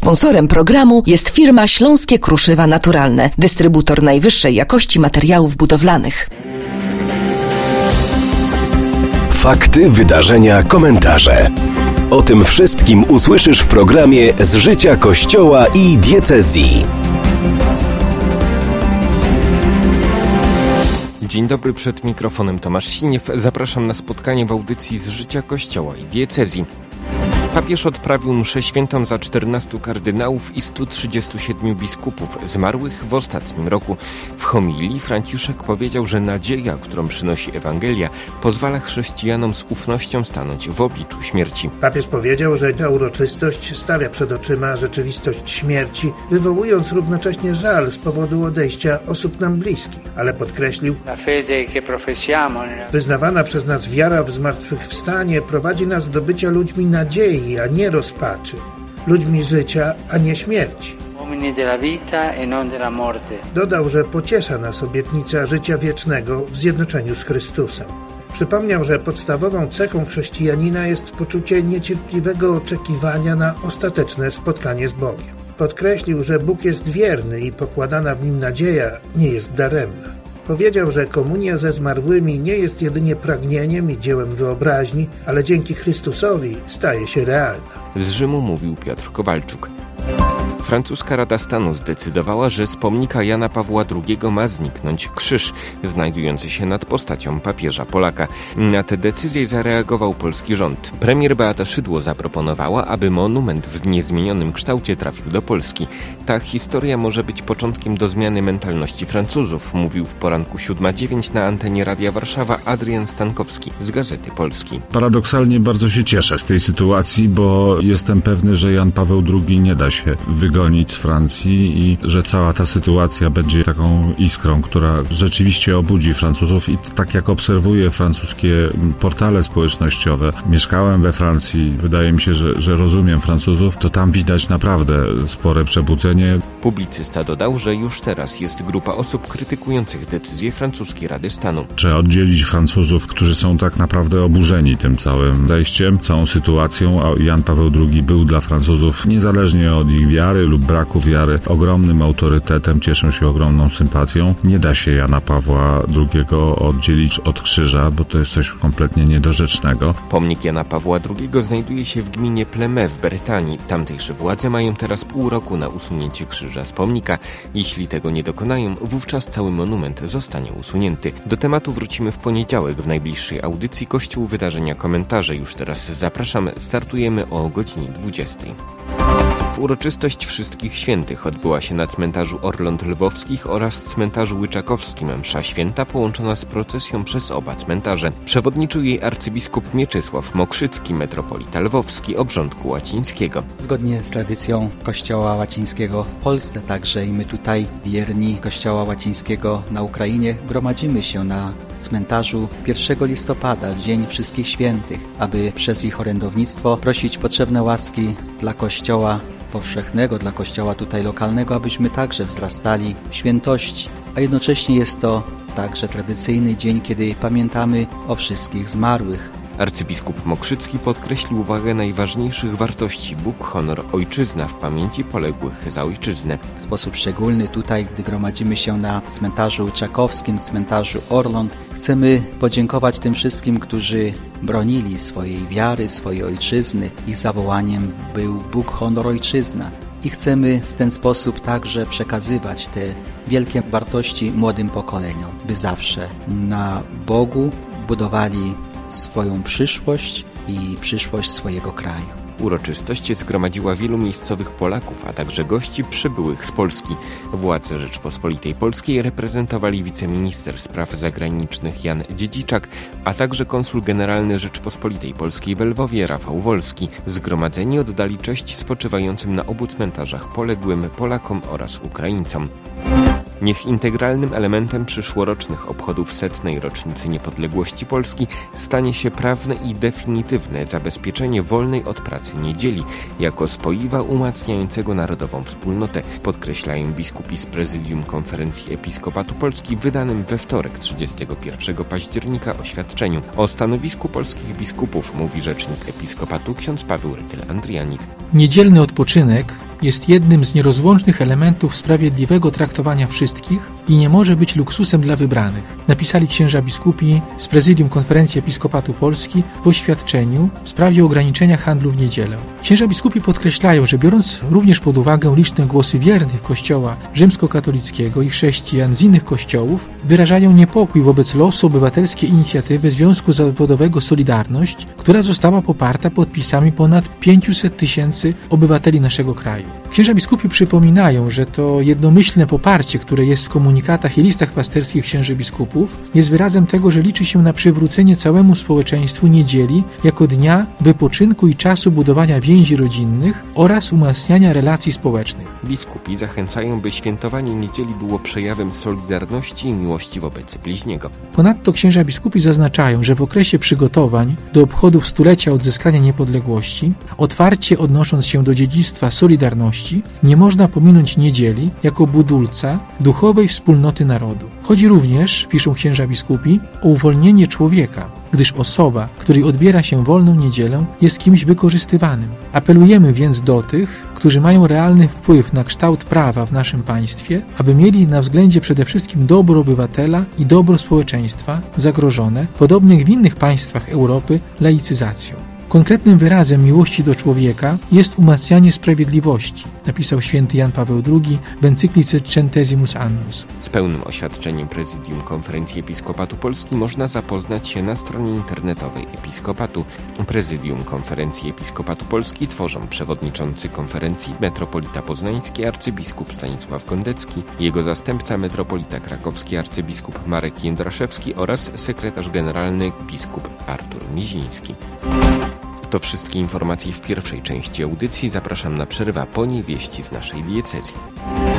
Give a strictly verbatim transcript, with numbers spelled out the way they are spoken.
Sponsorem programu jest firma Śląskie Kruszywa Naturalne, dystrybutor najwyższej jakości materiałów budowlanych. Fakty, wydarzenia, komentarze. O tym wszystkim usłyszysz w programie Z życia Kościoła i diecezji. Dzień dobry, przed mikrofonem Tomasz Siniew. Zapraszam na spotkanie w audycji Z życia Kościoła i diecezji. Papież odprawił mszę świętą za czternastu kardynałów i stu trzydziestu siedmiu biskupów zmarłych w ostatnim roku. W homilii Franciszek powiedział, że nadzieja, którą przynosi Ewangelia, pozwala chrześcijanom z ufnością stanąć w obliczu śmierci. Papież powiedział, że ta uroczystość stawia przed oczyma rzeczywistość śmierci, wywołując równocześnie żal z powodu odejścia osób nam bliskich, ale podkreślił: wyznawana przez nas wiara w zmartwychwstanie prowadzi nas do bycia ludźmi nadziei, a nie rozpaczy, ludźmi życia, a nie śmierci. Dodał, że pociesza nas obietnica życia wiecznego w zjednoczeniu z Chrystusem. Przypomniał, że podstawową cechą chrześcijanina jest poczucie niecierpliwego oczekiwania na ostateczne spotkanie z Bogiem. Podkreślił, że Bóg jest wierny i pokładana w Nim nadzieja nie jest daremna. Powiedział, że komunia ze zmarłymi nie jest jedynie pragnieniem i dziełem wyobraźni, ale dzięki Chrystusowi staje się realna. Z Rzymu mówił Piotr Kowalczuk. Francuska Rada Stanu zdecydowała, że z pomnika Jana Pawła drugiego ma zniknąć krzyż znajdujący się nad postacią papieża Polaka. Na tę decyzję zareagował polski rząd. Premier Beata Szydło zaproponowała, aby monument w niezmienionym kształcie trafił do Polski. Ta historia może być początkiem do zmiany mentalności Francuzów, mówił w poranku siódma dziewięć na antenie Radia Warszawa Adrian Stankowski z Gazety Polskiej. Paradoksalnie bardzo się cieszę z tej sytuacji, bo jestem pewny, że Jan Paweł drugi nie da się wygonić z Francji i że cała ta sytuacja będzie taką iskrą, która rzeczywiście obudzi Francuzów i tak jak obserwuję francuskie portale społecznościowe, mieszkałem we Francji, wydaje mi się, że, że rozumiem Francuzów, to tam widać naprawdę spore przebudzenie. Publicysta dodał, że już teraz jest grupa osób krytykujących decyzję francuskiej Rady Stanu. Trzeba oddzielić Francuzów, którzy są tak naprawdę oburzeni tym całym zajściem, całą sytuacją, a Jan Paweł drugi był dla Francuzów, niezależnie od ich wiary lub braku wiary, ogromnym autorytetem, cieszą się ogromną sympatią. Nie da się Jana Pawła drugiego oddzielić od krzyża, bo to jest coś kompletnie niedorzecznego. Pomnik Jana Pawła drugiego znajduje się w gminie Plymouth w Brytanii. Tamtejsze władze mają teraz pół roku na usunięcie krzyża z pomnika. Jeśli tego nie dokonają, wówczas cały monument zostanie usunięty. Do tematu wrócimy w poniedziałek w najbliższej audycji Kościół, wydarzenia, komentarze. Już teraz zapraszam. Startujemy o godzinie dwudziestej. W uroczystość Wszystkich Świętych odbyła się na cmentarzu Orląt Lwowskich oraz cmentarzu Łyczakowskim msza święta połączona z procesją przez oba cmentarze. Przewodniczył jej arcybiskup Mieczysław Mokrzycki, metropolita lwowski obrządku łacińskiego. Zgodnie z tradycją Kościoła łacińskiego w Polsce, także i my tutaj, wierni Kościoła łacińskiego na Ukrainie, gromadzimy się na cmentarzu pierwszego listopada, w Dzień Wszystkich Świętych, aby przez ich orędownictwo prosić potrzebne łaski dla Kościoła powszechnego, dla Kościoła tutaj lokalnego, abyśmy także wzrastali w świętości. A jednocześnie jest to także tradycyjny dzień, kiedy pamiętamy o wszystkich zmarłych. Arcybiskup Mokrzycki podkreślił wagę najważniejszych wartości: Bóg, honor, ojczyzna w pamięci poległych za ojczyznę. W sposób szczególny tutaj, gdy gromadzimy się na cmentarzu Łyczakowskim, cmentarzu Orląt, chcemy podziękować tym wszystkim, którzy bronili swojej wiary, swojej ojczyzny. Ich zawołaniem był Bóg, honor, ojczyzna. I chcemy w ten sposób także przekazywać te wielkie wartości młodym pokoleniom, by zawsze na Bogu budowali swoją przyszłość i przyszłość swojego kraju. Uroczystość zgromadziła wielu miejscowych Polaków, a także gości przybyłych z Polski. Władze Rzeczpospolitej Polskiej reprezentowali wiceminister spraw zagranicznych Jan Dziedziczak, a także konsul generalny Rzeczpospolitej Polskiej w Lwowie Rafał Wolski. Zgromadzeni oddali cześć spoczywającym na obu cmentarzach poległym Polakom oraz Ukraińcom. Niech integralnym elementem przyszłorocznych obchodów setnej rocznicy niepodległości Polski stanie się prawne i definitywne zabezpieczenie wolnej od pracy niedzieli jako spoiwa umacniającego narodową wspólnotę, podkreślają biskupi z Prezydium Konferencji Episkopatu Polski w wydanym we wtorek trzydziestego pierwszego października oświadczeniu. O stanowisku polskich biskupów mówi rzecznik Episkopatu ksiądz Paweł Rytyl-Andrianik. Niedzielny odpoczynek jest jednym z nierozłącznych elementów sprawiedliwego traktowania wszystkich i nie może być luksusem dla wybranych, napisali księża biskupi z Prezydium Konferencji Episkopatu Polski w oświadczeniu w sprawie ograniczenia handlu w niedzielę. Księża biskupi podkreślają, że biorąc również pod uwagę liczne głosy wiernych Kościoła rzymskokatolickiego i chrześcijan z innych kościołów, wyrażają niepokój wobec losu obywatelskiej inicjatywy Związku Zawodowego Solidarność, która została poparta podpisami ponad pięciuset tysięcy obywateli naszego kraju. Księża biskupi przypominają, że to jednomyślne poparcie, które jest w komunikatach i listach pasterskich księży biskupów, jest wyrazem tego, że liczy się na przywrócenie całemu społeczeństwu niedzieli jako dnia wypoczynku i czasu budowania więzi rodzinnych oraz umacniania relacji społecznych. Biskupi zachęcają, by świętowanie niedzieli było przejawem solidarności i miłości wobec bliźniego. Ponadto księża biskupi zaznaczają, że w okresie przygotowań do obchodów stulecia odzyskania niepodległości, otwarcie odnosząc się do dziedzictwa Solidarności, nie można pominąć niedzieli jako budulca duchowej wspólnoty narodu. Chodzi również, piszą księża biskupi, o uwolnienie człowieka, gdyż osoba, której odbiera się wolną niedzielę, jest kimś wykorzystywanym. Apelujemy więc do tych, którzy mają realny wpływ na kształt prawa w naszym państwie, aby mieli na względzie przede wszystkim dobro obywatela i dobro społeczeństwa zagrożone, podobnie jak w innych państwach Europy, laicyzacją. Konkretnym wyrazem miłości do człowieka jest umacnianie sprawiedliwości, napisał święty Jan Paweł drugi w encyklice Centesimus Annus. Z pełnym oświadczeniem Prezydium Konferencji Episkopatu Polski można zapoznać się na stronie internetowej Episkopatu. Prezydium Konferencji Episkopatu Polski tworzą przewodniczący konferencji metropolita poznański arcybiskup Stanisław Gondecki, jego zastępca metropolita krakowski arcybiskup Marek Jędraszewski oraz sekretarz generalny biskup Artur Miziński. To wszystkie informacje w pierwszej części audycji. Zapraszam na przerwę, po niej wieści z naszej diecezji.